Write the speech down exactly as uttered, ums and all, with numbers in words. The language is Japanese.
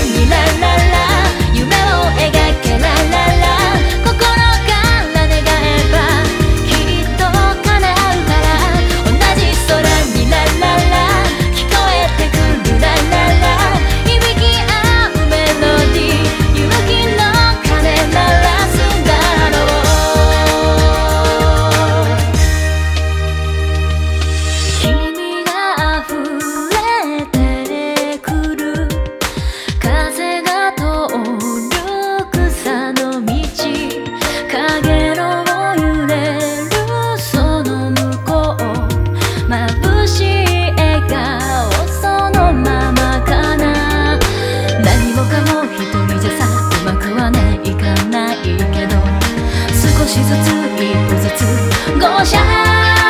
にラララ夢を描けラララ心から願えばきっと叶うから同じ空にラララ聞こえてくるラララ響き合うメロディー勇気の鐘鳴らすだろう君が溢れてくる風が通る草の道影の揺れるその向こう眩しい笑顔そのままかな何もかも一人じゃさうまくはねいかないけど少しずつ一歩ずつゴーシャー